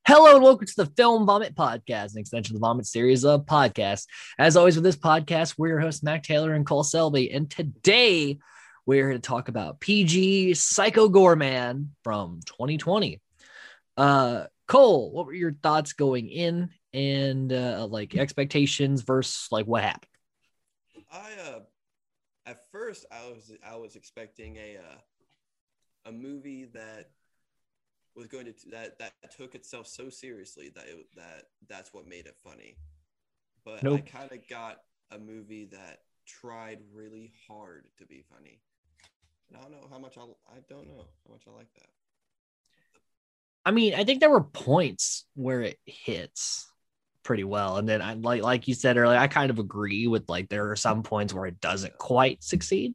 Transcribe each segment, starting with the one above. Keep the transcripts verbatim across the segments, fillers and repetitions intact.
Hello and welcome to the Film Vomit Podcast, an extension of the Vomit series of podcasts. As always with this podcast, we're your hosts, Mac Taylor and Cole Selby, and today we're here to talk about P G Psycho Goreman from twenty twenty. Uh, Cole, what were your thoughts going in and uh, like expectations versus like what happened? I uh, at first I was I was expecting a uh, a movie that was going to that that took itself so seriously that it, that that's what made it funny. But nope. I kind of got a movie that tried really hard to be funny. And I don't know how much I I don't know how much I like that. I mean, I think there were points where it hits pretty well, and then I like like you said earlier, I kind of agree with like there are some points where it doesn't quite succeed.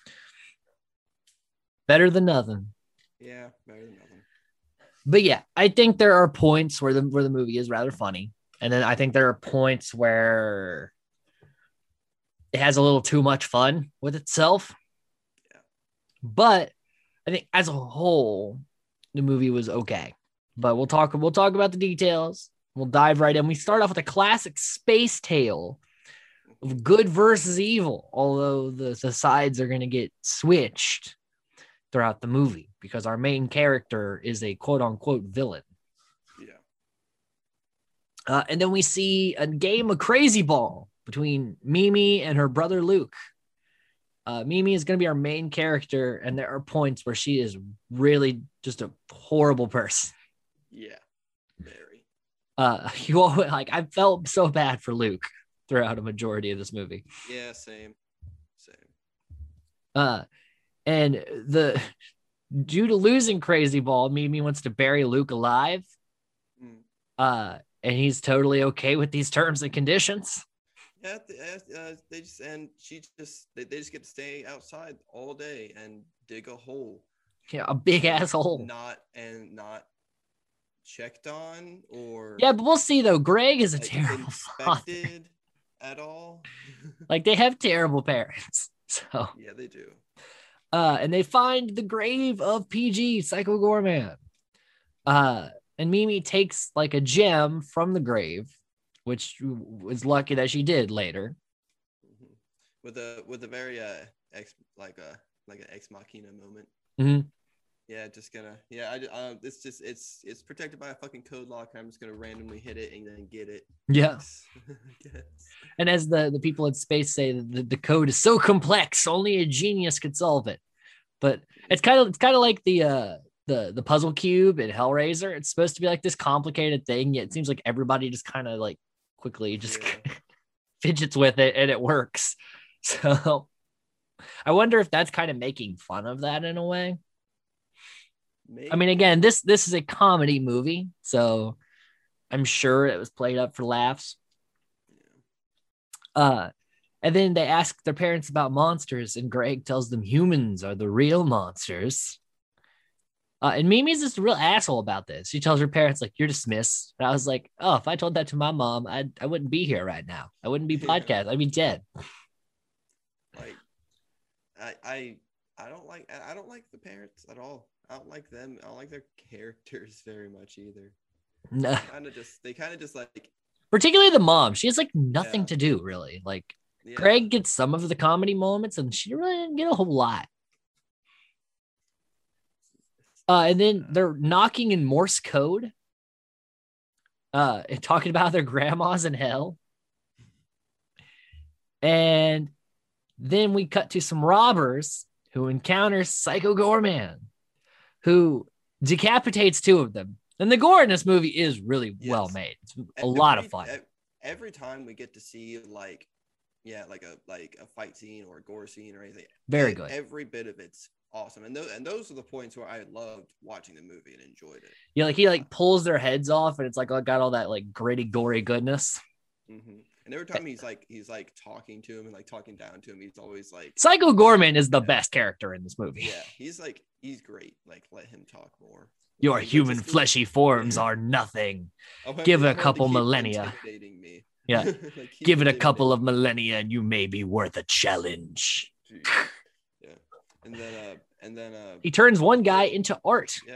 Better than nothing. Yeah, better than nothing. But yeah, I think there are points where the where the movie is rather funny, and then I think there are points where it has a little too much fun with itself. Yeah. But I think as a whole, the movie was okay. But we'll talk we'll talk about the details. We'll dive right in. We start off with a classic space tale of good versus evil, although the, the sides are going to get switched throughout the movie because our main character is a quote unquote villain. Yeah. Uh, and then we see a game of crazy ball between Mimi and her brother Luke. Uh, Mimi is going to be our main character, and there are points where she is really just a horrible person. Yeah, very. Uh, you all, like I felt so bad for Luke throughout a majority of this movie. Yeah, same, same. Uh, and the due to losing Crazy Ball, Mimi wants to bury Luke alive. Mm. Uh, and he's totally okay with these terms and conditions. Yeah, uh, they just and she just they, they just get to stay outside all day and dig a hole. Yeah, a big ass hole. Not and not checked on or yeah, but we'll see though. Greg is a like terrible inspected at all. Like they have terrible parents. So yeah, they do. Uh, and they find the grave of P G Psycho Goreman. Uh, and Mimi takes like a gem from the grave, which was lucky that she did later. Mm-hmm. With a with a very uh ex like a like an ex machina moment. Mm-hmm. Yeah, just gonna yeah. I uh, it's just it's it's protected by a fucking code lock. I'm just gonna randomly hit it and then get it. Yeah. Yes. And as the the people in space say, the, the code is so complex, only a genius could solve it. But it's kind of it's kind of like the uh the the puzzle cube in Hellraiser. It's supposed to be like this complicated thing, yet it seems like everybody just kind of like quickly just yeah. fidgets with it and it works. So I wonder if that's kind of making fun of that in a way. Maybe. I mean, again, this this is a comedy movie, so I'm sure it was played up for laughs. Yeah. Uh, and then they ask their parents about monsters, and Greg tells them humans are the real monsters. Uh, and Mimi's just a real asshole about this. She tells her parents, like, you're dismissed. And I was like, oh, if I told that to my mom, I I wouldn't be here right now. I wouldn't be podcast. Yeah. I'd be dead. Like, I I I don't like I don't like the parents at all. I don't like them. I don't like their characters very much either. No. Kind of just they kind of just like particularly the mom. She has like nothing yeah. to do really. Like yeah. Greg gets some of the comedy moments, and she really didn't get a whole lot. Uh, and then they're knocking in Morse code. Uh, and talking about their grandmas in hell. And then we cut to some robbers who encounter Psycho Goreman, who decapitates two of them. And the gore in this movie is really yes. well made. It's a every, lot of fun. Every time we get to see like, yeah, like a like a fight scene or a gore scene or anything. Very good. Every bit of it's awesome. And those and those are the points where I loved watching the movie and enjoyed it. Yeah, like he like pulls their heads off, and it's like got all that like gritty, gory goodness. Mm-hmm. And every time he's like he's like talking to him and like talking down to him, he's always like Psycho Goreman is the yeah. best character in this movie. Yeah, he's like he's great. Like let him talk more. Your like, human fleshy forms are nothing. Oh, Give it a couple millennia. Me. Yeah. like Give it a couple of millennia and you may be worth a challenge. Yeah. And then uh and then uh he turns one guy into art. Yeah.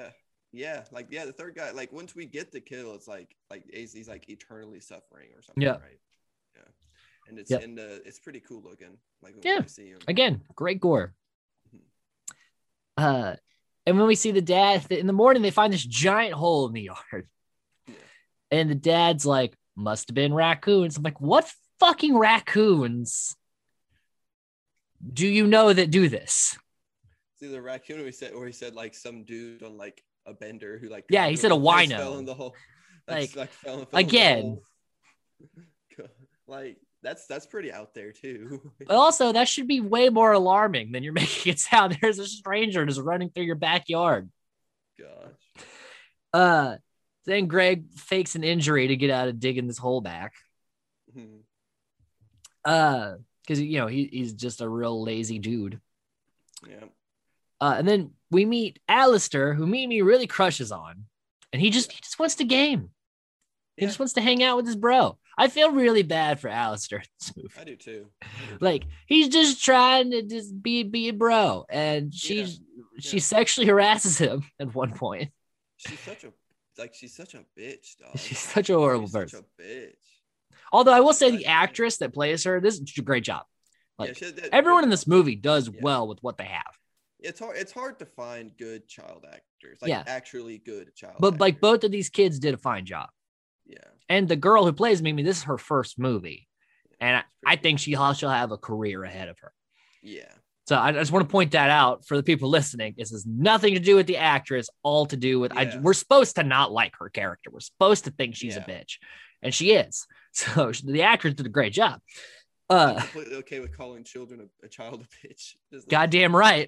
Yeah, like yeah, the third guy, like once we get the kill, it's like like he's, he's like eternally suffering or something, Yeah. right? Yeah, and it's Yep. and uh, it's pretty cool looking. Like when Yeah. we see him Again, great gore. Mhm. Uh, and when we see the dad in the morning, they find this giant hole in the yard, Yeah. and the dad's like, "Must have been raccoons." I'm like, "What fucking raccoons do you know that do this?" See the raccoon, or he said, or he said like some dude on like a bender who like Yeah, he said a just wino. fell in the hole, Like, like, like fell, fell again. in the hole. Like that's that's pretty out there too. But also, that should be way more alarming than you're making it sound. There's a stranger just running through your backyard. Gosh. Uh, then Greg fakes an injury to get out of digging this hole back. Mhm. Uh, because you know he, he's just a real lazy dude. Yeah. Uh, and then we meet Alistair, who Mimi really crushes on, and he just he just wants to game. He Yeah. just wants to hang out with his bro. I feel really bad for Alistair in this movie. I do too. I do Like too. he's just trying to just be be a bro, and she's Yeah. she Yeah. sexually harasses him at one point. She's such a like she's such a bitch, dog. She's such a horrible She's person. Such a bitch. Although I will say Gosh, the man. actress that plays her, this is a great job. Like Yeah, she did- everyone good in this job. movie does Yeah. well with what they have. It's hard. It's hard to find good child actors, like Yeah. actually good child. But like actors. both of these kids did a fine job. Yeah. And the girl who plays Mimi, this is her first movie. And I, It's I pretty think good. she she'll have a career ahead of her. Yeah. So I just want to point that out for the people listening. This has nothing to do with the actress, all to do with I, Yeah. we're supposed to not like her character. We're supposed to think she's Yeah. a bitch, and she is. So the actress did a great job. I'm Uh, completely okay with calling children a, a child a bitch. Just like- goddamn right.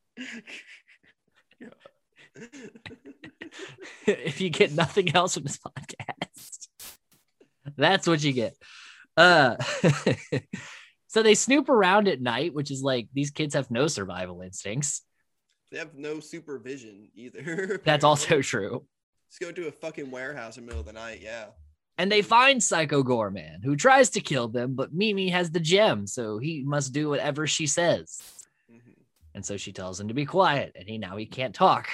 If you get nothing else from this podcast, that's what you get. Uh, so they snoop around at night, which is like these kids have no survival instincts. They have no supervision either. That's apparently. also true. Just go to a fucking warehouse in the middle of the night. Yeah. And they find Psycho Gorman, who tries to kill them, but Mimi has the gem, so he must do whatever she says. Mhm. And so she tells him to be quiet, and he now he can't talk.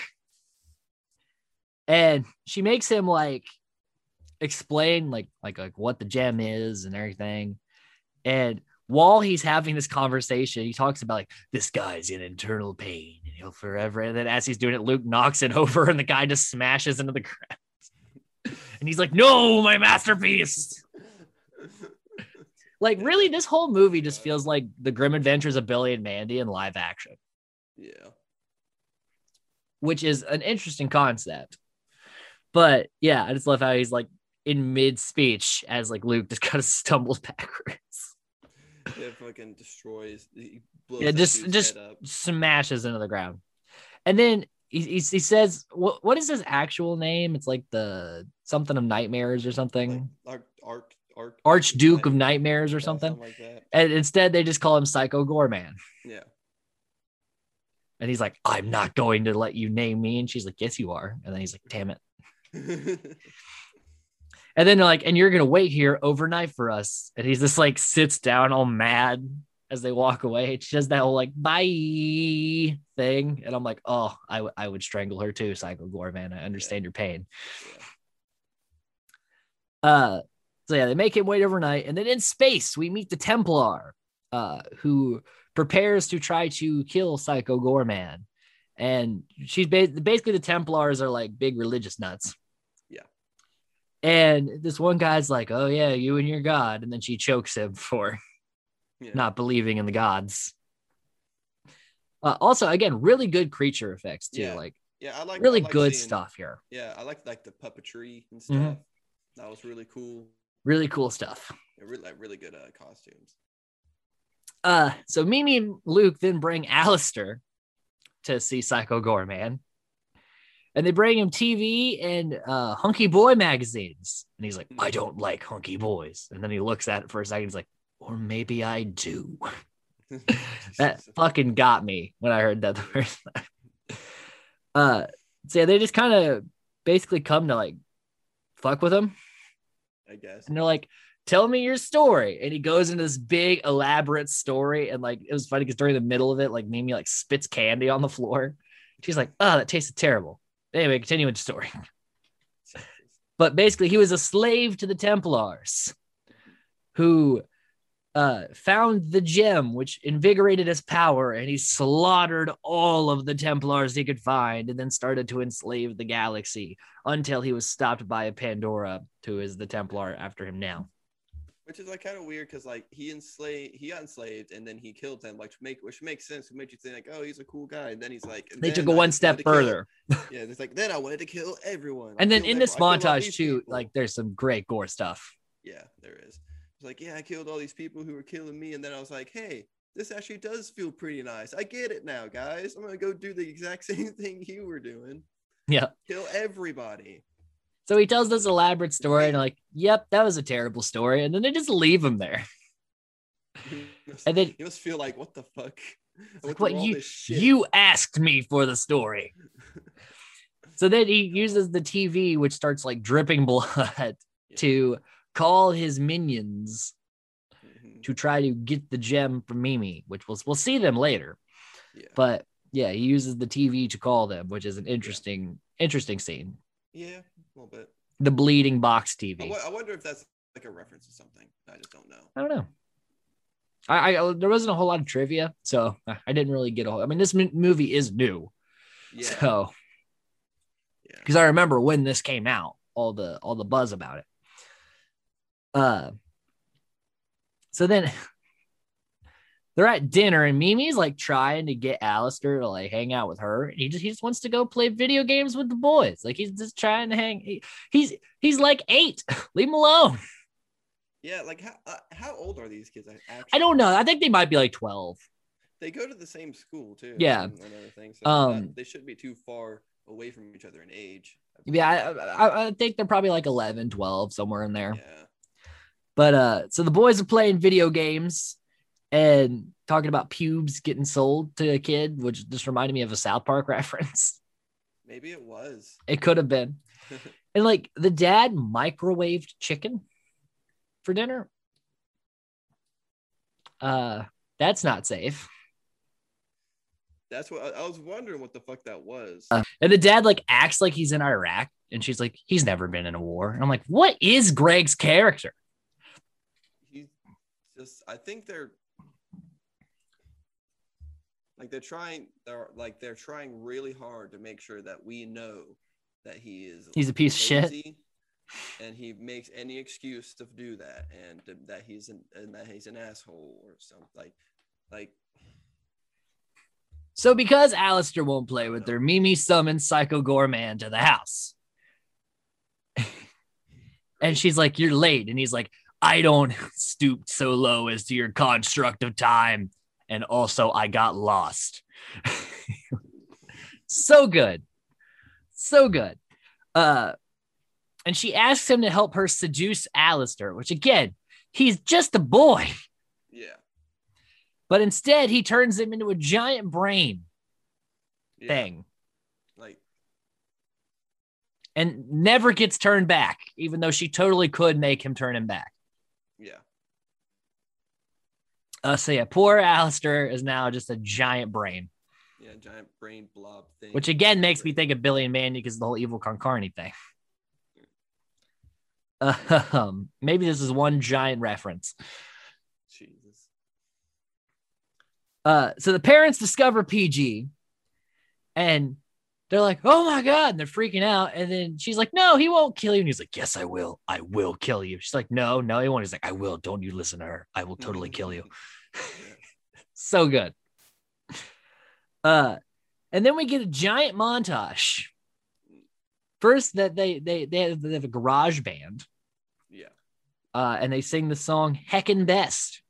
And she makes him like explain like like like what the gem is and everything. And while he's having this conversation, he talks about like this guy's in internal pain and he'll forever. And then as he's doing it, Luke knocks it over, and the guy just smashes into the ground. And he's like, "No, my masterpiece." Like, really, this whole movie just feels like the Grim Adventures of Billy and Mandy in live action, Yeah. which is an interesting concept. But yeah, I just love how he's like in mid speech as like Luke just kind of stumbles backwards. It fucking destroys. He blows Yeah, that just dude's just head up. smashes into the ground. And then he, he, he says, what, what is his actual name? It's like the something of nightmares or something. Like, arc, arc, arc, Archduke of like- Nightmares or yeah, something. like that. And instead they just call him Psycho Gorman. Yeah. And he's like, "I'm not going to let you name me." And she's like, "Yes, you are." And then he's like, "Damn it." And then they're like, "And you're going to wait here overnight for us." And he's just like sits down all mad as they walk away. She does that whole like, "Bye" thing. And I'm like, oh, I, w- I would strangle her too, Psycho Gorman. I understand your pain. Yeah. Uh, so yeah, they make him wait overnight. And then in space, we meet the Templar, uh, who prepares to try to kill Psycho Gorman. And she's ba- basically the Templars are like big religious nuts. Yeah. And this one guy's like, "Oh yeah, you and your God." And then she chokes him for Yeah. not believing in the gods. Uh, also, again, really good creature effects too. Yeah. Like Yeah, I like really I like good seeing- stuff here. Yeah, I like like the puppetry and stuff. Mhm. That was really cool. Really cool stuff. Yeah, really, like really good uh, costumes. Uh, so Mimi and Luke then bring Alistair to see Psycho Gorman. And they bring him T V and uh, hunky boy magazines. And he's like, "I don't like hunky boys." And then he looks at it for a second. He's like, "Or maybe I do." That fucking got me when I heard that the first time. Uh, so yeah, they just kind of basically come to like fuck with him. I guess. And they're like, "Tell me your story." And he goes into this big elaborate story. And like, it was funny because during the middle of it, like Mimi like spits candy on the floor. She's like, "Oh, that tasted terrible." Anyway, continue with the story. But basically, he was a slave to the Templars who uh, found the gem, which invigorated his power, and he slaughtered all of the Templars he could find and then started to enslave the galaxy until he was stopped by a Pandora, who is the Templar after him now. Which is like kind of weird because like he enslaved, he got enslaved, and then he killed them. Like make which makes sense. It made you think like, oh, he's a cool guy. And then he's like, they took it one step further. Kill, yeah, it's like then I wanted to kill everyone. And I then in this everyone. montage too, people. Like there's some great gore stuff. Yeah, there is. It's like, yeah, I killed all these people who were killing me, and then I was like, hey, this actually does feel pretty nice. I get it now, guys. I'm gonna go do the exact same thing you were doing. Yeah, kill everybody. So he tells this elaborate story, and like, yep, that was a terrible story. And then they just leave him there. Must, and then you must feel like, what the fuck? Like, what you you asked me for the story. So then he uses the T V, which starts like dripping blood, yeah. to call his minions mm-hmm. to try to get the gem from Mimi, which we'll we'll see them later. Yeah. But yeah, he uses the T V to call them, which is an interesting yeah. interesting scene. Yeah, a little bit. The bleeding box T V. I, w- I wonder if that's like a reference to something. I just don't know. I don't know. I, I there wasn't a whole lot of trivia, so I didn't really get a whole. I mean, this m- movie is new, yeah. so yeah. Because I remember when this came out, all the all the buzz about it. Uh. So then they're at dinner, and Mimi's like trying to get Alistair to like hang out with her. And he just he just wants to go play video games with the boys. Like he's just trying to hang. He, he's he's like eight. Leave him alone. Yeah, like how uh, how old are these kids? Actually? I don't know. I think they might be like twelve. They go to the same school too. Yeah, and, and everything. So um, not, they shouldn't be too far away from each other in age. Yeah, I, I, I think they're probably like eleven, twelve, somewhere in there. Yeah. But uh, so the boys are playing video games and talking about pubes getting sold to a kid, which just reminded me of a South Park reference. Maybe it was. It could have been. And like the dad microwaved chicken for dinner. Uh, that's not safe. That's what I, I was wondering what the fuck that was. Uh, and the dad like acts like he's in Iraq, and she's like, he's never been in a war. And I'm like, what is Greg's character? He's just, I think they're like they're trying, they're like they're trying really hard to make sure that we know that he is. He's a piece of shit. And he makes any excuse to do that, and that he's an and that he's an asshole or something like, like. So because Alistair won't play with her, Mimi summons Psycho Gorman to the house, and she's like, "You're late," and he's like, "I don't stoop so low as to your construct of time, and also I got lost." So good, so good. Uh. And she asks him to help her seduce Alistair, which again, he's just a boy. Yeah. But instead, he turns him into a giant brain yeah. thing. Like. And never gets turned back, even though she totally could make him turn him back. Yeah. Uh, so yeah, poor Alistair is now just a giant brain. Yeah, giant brain blob thing. Which again makes me think of Billy and Mandy because of the whole evil Con Carne thing. Um, maybe this is one giant reference. Jesus. Uh, so the parents discover P G, and they're like, "Oh my god!" And they're freaking out. And then she's like, "No, he won't kill you." And he's like, "Yes, I will. I will kill you." She's like, "No, no, he won't." He's like, "I will. Don't you listen to her. I will totally kill you." So good. Uh, and then we get a giant montage. First, that they they they have, they have a garage band. Yeah. Uh, and they sing the song Heckin' Best,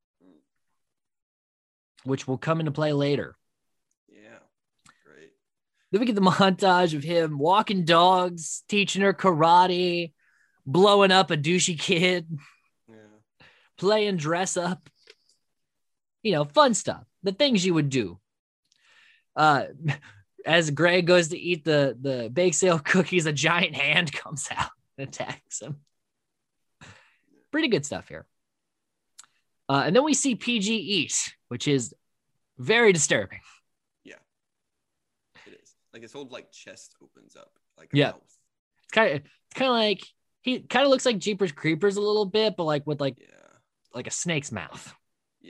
which will come into play later. Yeah. Great. Then we get the montage of him walking dogs, teaching her karate, blowing up a douchey kid, yeah. playing dress up. You know, fun stuff. The things you would do. Uh, as Greg goes to eat the, the bake sale cookies, a giant hand comes out and attacks him. Pretty good stuff here. Uh, and then we see P G eat, which is very disturbing. Yeah, it is. like his whole like chest opens up like a Yeah. mouth. It's kind of it's kind of like he kind of looks like Jeepers Creepers a little bit, but like with like Yeah. like a snake's mouth. Yeah.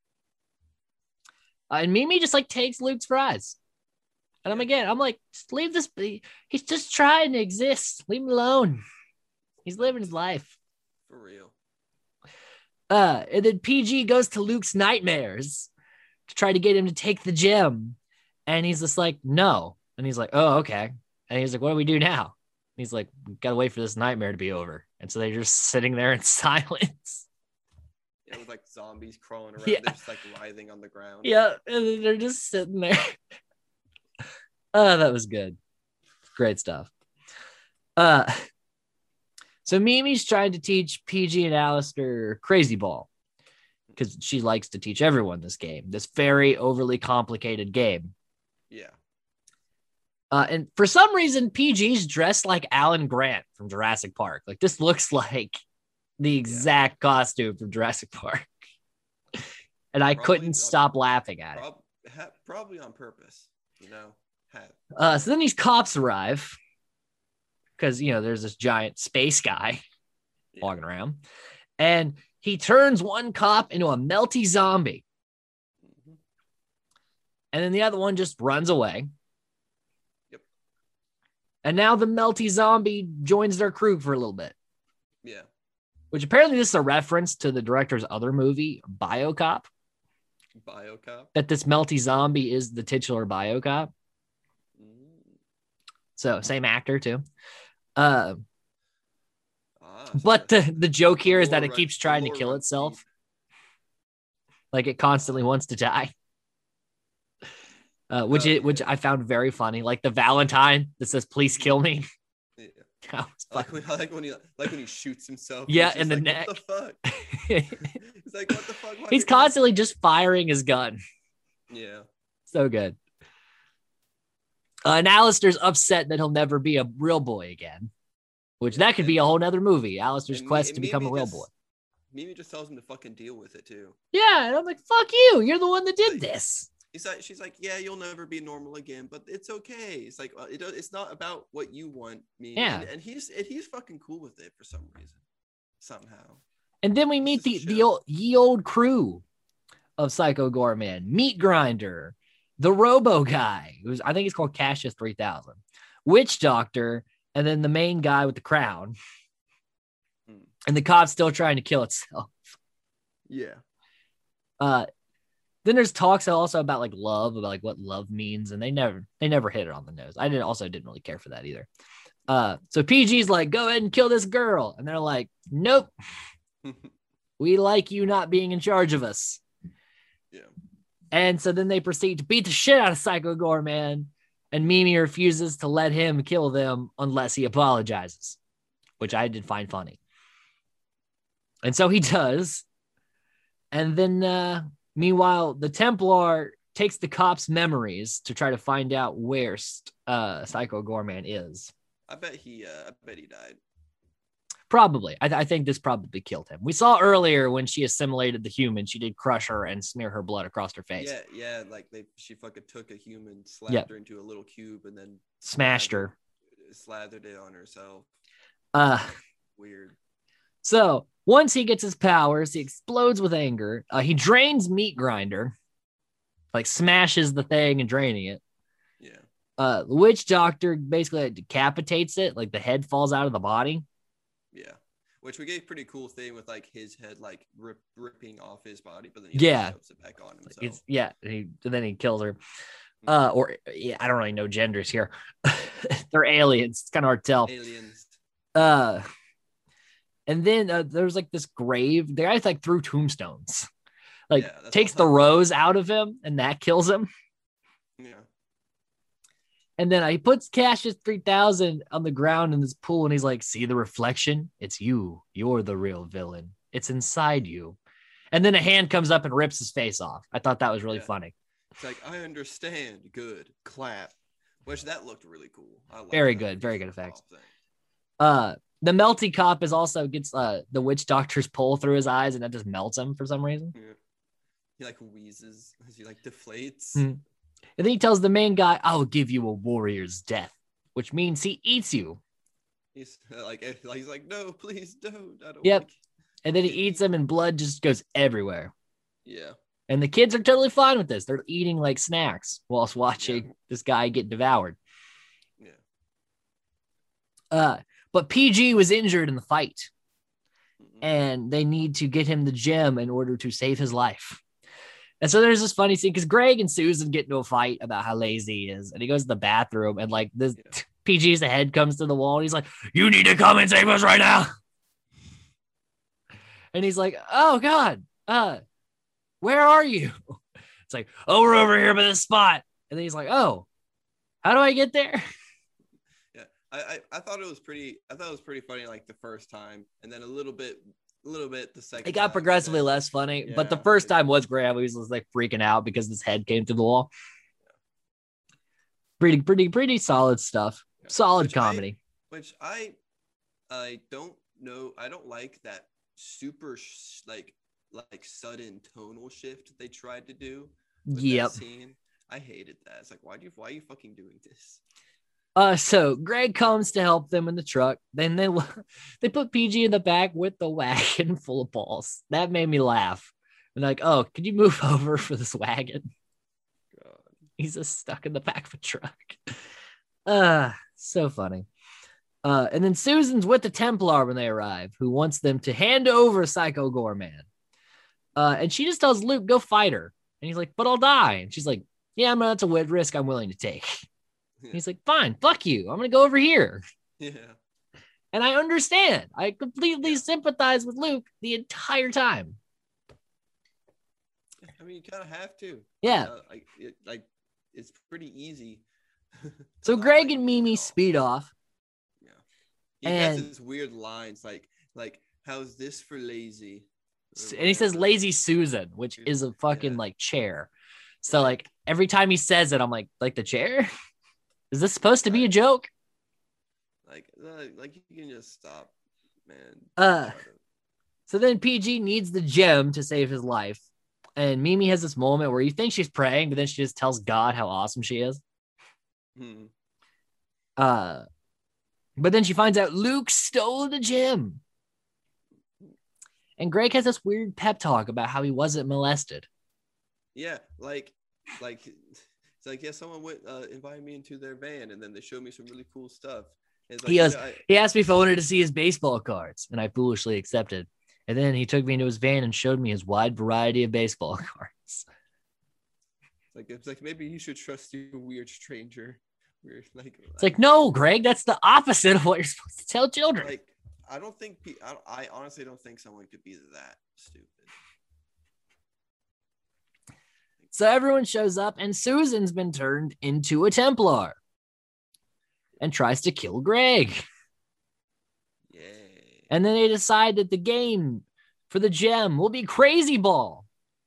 Uh, and Mimi just like takes Luke's fries. And I'm Yeah. again, I'm like, just leave this be. He's just trying to exist. Leave him alone. He's living his life. For real. Uh, and then P G goes to Luke's nightmares to try to get him to take the gem. And he's just like, no. And he's like, oh, okay. And he's like, what do we do now? And he's like, we gotta wait for this nightmare to be over. And so they're just sitting there in silence. Yeah, with like zombies crawling around. Yeah. They're just like writhing on the ground. Yeah, and then they're just sitting there. Oh, that was good. Great stuff. Uh, so Mimi's trying to teach P G and Alistair Crazy Ball because she likes to teach everyone this game, this very overly complicated game. Yeah. Uh, and for some reason, P G's dressed like Alan Grant from Jurassic Park. Like this looks like the exact yeah. costume from Jurassic Park. And I probably, couldn't stop uh, laughing at prob- it. Ha- probably on purpose, you know. Ha- uh, so then these cops arrive because, you know, there's this giant space guy yeah. walking around. And he turns one cop into a melty zombie. Mm-hmm. And then the other one just runs away. Yep. And now the melty zombie joins their crew for a little bit. Yeah. Which apparently this is a reference to the director's other movie, BioCop. BioCop? That this melty zombie is the titular BioCop. Mm. So same actor too. Uh, ah, so but the, the joke here is that it keeps trying to kill itself. Deep. Like it constantly wants to die. Uh, which oh, it, yeah. which I found very funny. Like the Valentine that says, please kill me. Yeah. I like, when, I like when he like when he shoots himself. Yeah, in the like, neck. What the fuck? He's like, what the fuck? Why He's constantly just firing his gun. Yeah. So good. Uh, and Alistair's upset that he'll never be a real boy again. Which yeah, that could and, be a whole nother movie. Alistair's quest to become a real just, boy. Mimi just tells him to fucking deal with it too. Yeah, and I'm like, fuck you. You're the one that did like, this. He's like, she's like, yeah, you'll never be normal again, but it's okay. It's like, it, it's not about what you want, me. Yeah. And, and he's and he's fucking cool with it for some reason, somehow. And then we meet the the old, ye old crew of Psycho Goreman, Meat Grinder, the Robo guy, who's I think he's called Cassius three thousand, Witch Doctor, and then the main guy with the crown, hmm. and the cop's still trying to kill itself. Yeah. Uh. Then there's talks also about like love, about like what love means, and they never they never hit it on the nose. I didn't also didn't really care for that either. Uh, so P G's like, go ahead and kill this girl, and they're like, nope, we like you not being in charge of us. Yeah. And so then they proceed to beat the shit out of Psycho Goreman, and Mimi refuses to let him kill them unless he apologizes, which I did find funny. And so he does, and then. Uh, Meanwhile, the Templar takes the cops' memories to try to find out where uh, Psycho Goreman is. I bet he. Uh, I bet he died. Probably. I, th- I think this probably killed him. We saw earlier when she assimilated the human, she did crush her and smear her blood across her face. Yeah, yeah. Like they, she fucking took a human, slapped yep. her into a little cube, and then smashed slathered, her, slathered it on herself. Uh, weird. So. Once he gets his powers, he explodes with anger. Uh, he drains Meat Grinder, like smashes the thing and draining it. Yeah. Uh, the Witch Doctor basically like, decapitates it, like the head falls out of the body. Yeah. Which we gave pretty cool thing with like his head like rip, ripping off his body, but then he yeah, puts it back on himself. It's, yeah, and, he, and then he kills her. Uh, or yeah, I don't really know genders here. They're aliens. It's kind of hard to tell. Aliens. Uh. And then uh, there's like this grave. The guy's like threw tombstones, like yeah, takes the rose out of him, and that kills him. Yeah. And then uh, he puts Cassius three thousand on the ground in this pool, and he's like, "See the reflection? It's you. You're the real villain. It's inside you." And then a hand comes up and rips his face off. I thought that was really yeah. funny. It's like, I understand. Good. Clap. Which that looked really cool. I like very that. good. Very good effects. Uh. The melty cop is also gets uh, the witch doctor's pole through his eyes, and that just melts him for some reason. Yeah. He like wheezes as he like deflates. Mm. And then he tells the main guy, "I will give you a warrior's death," which means he eats you. He's like, he's like, no, please don't. I don't Yep. Like And then he eats them and blood just goes everywhere. Yeah. And the kids are totally fine with this. They're eating like snacks whilst watching yeah. this guy get devoured. Yeah. Uh, but P G was injured in the fight. Mm-hmm. And they need to get him the gem in order to save his life. And so there's this funny scene because Greg and Susan get into a fight about how lazy he is. And he goes to the bathroom and like this yeah. P G's head comes to the wall. And he's like, "You need to come and save us right now." And he's like, "Oh God, uh, where are you?" It's like, "Oh, we're over here by this spot." And then he's like, "Oh, how do I get there?" Yeah, I, I, I thought it was pretty. I thought it was pretty funny, like the first time, and then a little bit, a little bit the second. It got time, progressively then, less funny, yeah, but the first time was great. He was like freaking out because his head came through the wall. Yeah. Pretty, pretty, pretty solid stuff. Yeah. Solid which comedy. I, which I, I don't know. I don't like that super sh- like like sudden tonal shift they tried to do. Yep. That scene. I hated that. It's like, why do you? Why are you fucking doing this? Uh, so Greg comes to help them in the truck. Then they they put P G in the back with the wagon full of balls. That made me laugh. And like, "Oh, could you move over for this wagon?" God. He's just stuck in the back of a truck. Uh, so funny. Uh, and then Susan's with the Templar when they arrive, who wants them to hand over Psycho Goreman. Uh, and she just tells Luke, "Go fight her." And he's like, "But I'll die." And she's like, "Yeah, I'm that's a risk I'm willing to take." Yeah. He's like, "Fine, fuck you. I'm gonna go over here." Yeah. And I understand. I completely yeah. sympathize with Luke the entire time. I mean, you kind of have to. Yeah. Uh, like, it, like, it's pretty easy. So Greg and Mimi speed off. Yeah. He and, has his weird lines like, like, "How's this for lazy?" And he says "Lazy Susan," which is a fucking yeah. like chair. So like every time he says it, I'm like, like the chair? Is this supposed to be a joke? Like, like you can just stop, man. Uh, so then P G needs the gem to save his life. And Mimi has this moment where you think she's praying, but then she just tells God how awesome she is. Hmm. Uh, but then she finds out Luke stole the gem. And Greg has this weird pep talk about how he wasn't molested. Yeah, like, like it's like, yeah, someone went uh, invited me into their van, and then they showed me some really cool stuff. Like, he goes, you know, I, he asked me if I wanted to see his baseball cards, and I foolishly accepted. And then he took me into his van and showed me his wide variety of baseball cards. Like, it's like, maybe you should trust your weird stranger. Weird, like, it's like, no, Greg, that's the opposite of what you're supposed to tell children. Like, I don't think, I, I honestly don't think someone could be that stupid. So everyone shows up, and Susan's been turned into a Templar and tries to kill Greg. Yeah. And then they decide that the game for the gem will be Crazy Ball.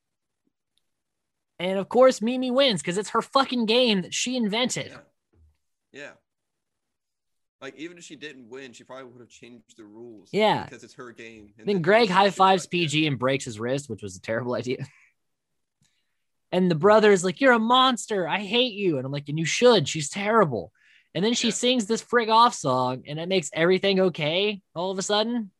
And of course, Mimi wins because it's her fucking game that she invented. Yeah. yeah. Like, even if she didn't win, she probably would have changed the rules. Yeah. Because it's her game. And then, then Greg high fives P G and breaks his wrist, which was a terrible idea. And the brother is like, "You're a monster. I hate you." And I'm like, "And you should. She's terrible." And then she yeah. sings this frig off song, and it makes everything okay all of a sudden.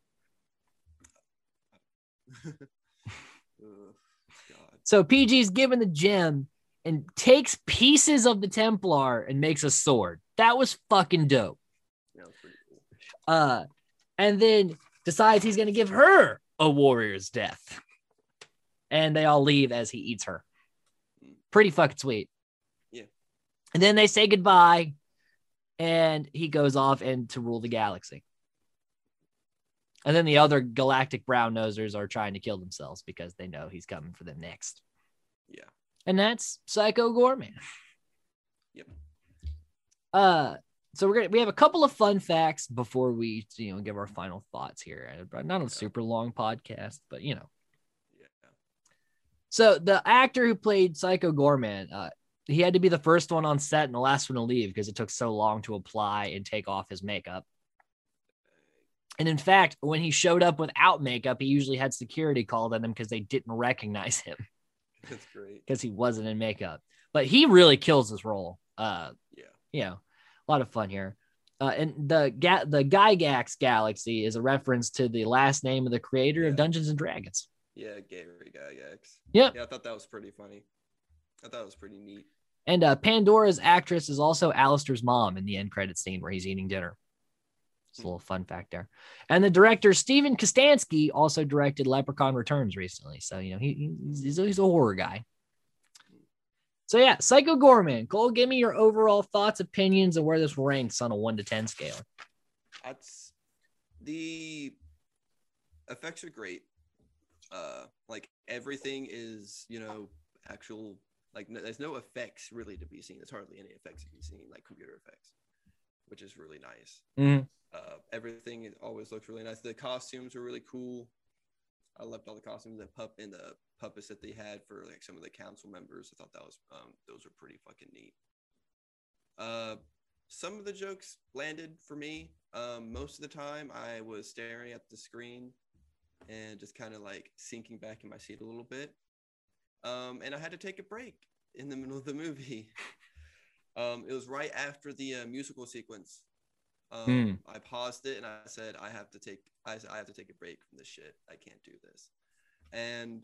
oh, so P G's given the gem and takes pieces of the Templar and makes a sword. That was fucking dope. Yeah, that was pretty cool. Uh, and then decides he's going to give her a warrior's death. And they all leave as he eats her. Pretty fucking sweet. Yeah. And then they say goodbye. And he goes off and to rule the galaxy. And then the other galactic brown nosers are trying to kill themselves because they know he's coming for them next. Yeah. And that's Psycho Goreman. Yep. Uh, so we're gonna we have a couple of fun facts before we you know give our final thoughts here. Not a super long podcast, but you know. Yeah. So the actor who played Psycho Goreman, uh, he had to be the first one on set and the last one to leave because it took so long to apply and take off his makeup. And in fact, when he showed up without makeup, he usually had security called on him because they didn't recognize him. That's great. Because he wasn't in makeup. but he really kills this role. Uh, Yeah. You know, a lot of fun here. Uh, and the ga- the Gygax Galaxy is a reference to the last name of the creator Yeah. of Dungeons and Dragons. Yeah, Gary Gygax. Yep. Yeah, I thought that was pretty funny. I thought it was pretty neat. And uh, Pandora's actress is also Alistair's mom in the end credits scene where he's eating dinner. It's a little fun fact there. And the director, Steven Kostanski, also directed Leprechaun Returns recently. So, you know, he, he's, he's a horror guy. So, yeah, Psycho Goreman. Cole, give me your overall thoughts, opinions, and where this ranks on a one to ten scale. That's the effects are great. Uh, like everything is, you know, actual, like no, there's no effects really to be seen. There's hardly any effects to be seen, like computer effects, which is really nice. Mm-hmm. Uh, everything always looks really nice. The costumes are really cool. I loved all the costumes, the pup and the puppets that they had for like some of the council members. I thought that was um, those were pretty fucking neat. Uh, some of the jokes landed for me. Um, most of the time, I was staring at the screen and just kind of like sinking back in my seat a little bit. Um, and I had to take a break in the middle of the movie. um, it was right after the uh, musical sequence. Um, mm. I paused it and I said, I have to take, I, I have to take a break from this shit. I can't do this. And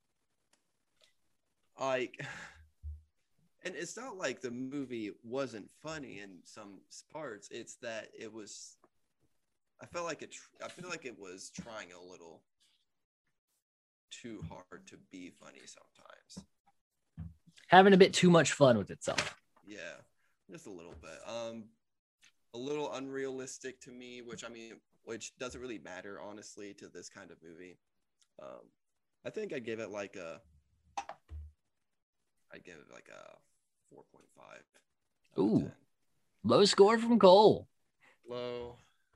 like, and it's not like the movie wasn't funny in some parts. It's that it was, I felt like it, I feel like it was trying a little too hard to be funny sometimes. Having a bit too much fun with itself. Yeah, just a little bit. Um, a little unrealistic to me, which I mean, which doesn't really matter, honestly, to this kind of movie. Um, I think I'd give it like a, I'd give it like a four point five. Ooh, low score from Cole. Low.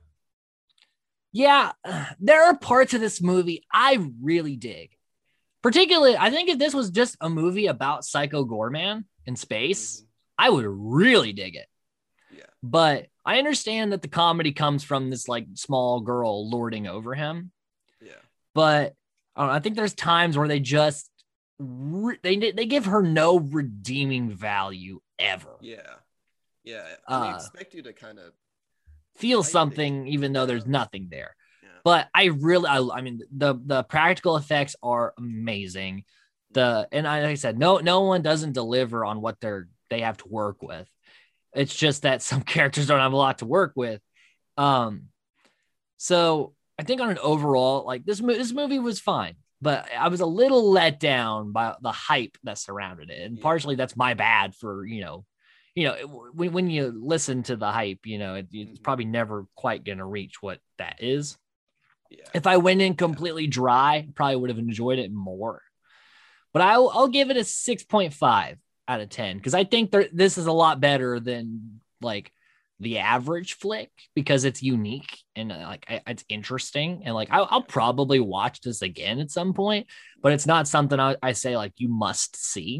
Yeah, there are parts of this movie I really dig. Particularly, I think if this was just a movie about Psycho Goreman in space, mm-hmm. I would really dig it. Yeah. But I understand that the comedy comes from this like small girl lording over him. Yeah. But I, don't know, I think there's times where they just re- they they give her no redeeming value ever. Yeah. Yeah. I uh, expect you to kind of feel something even though there's nothing there. Yeah. But I really I, I mean the the practical effects are amazing. The and I, like I said, no no one doesn't deliver on what they're they have to work with. It's just that some characters don't have a lot to work with. Um, so I think on an overall, like this, this movie was fine, but I was a little let down by the hype that surrounded it. And yeah. partially that's my bad for, you know, you know, when, when you listen to the hype, you know, it, it's probably never quite going to reach what that is. Yeah. If I went in completely dry, probably would have enjoyed it more, but I'll, I'll give it a six point five. Out of ten, because I think there, this is a lot better than like the average flick because it's unique and uh, like I, it's interesting and like I'll, I'll probably watch this again at some point, but it's not something I, I say like you must see.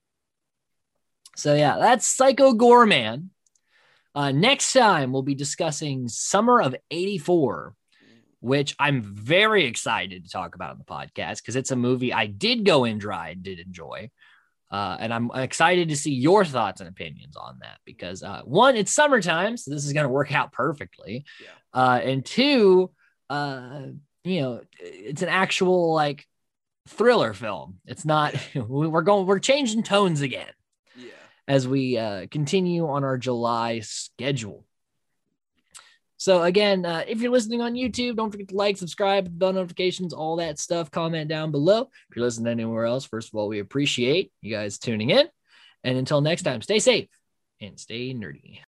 So yeah, that's Psycho Goreman. Uh, next time we'll be discussing Summer of eighty-four, which I'm very excited to talk about on the podcast because it's a movie I did go in dry and did enjoy. Uh, and I'm excited to see your thoughts and opinions on that because uh, one, it's summertime, so this is going to work out perfectly. Yeah. Uh, and two, uh, you know, it's an actual like thriller film. It's not. Yeah. We're going. We're changing tones again. Yeah. As we uh, continue on our July schedule. So again, uh, if you're listening on YouTube, don't forget to like, subscribe, bell notifications, all that stuff. Comment down below. If you're listening anywhere else, first of all, we appreciate you guys tuning in. And until next time, stay safe and stay nerdy.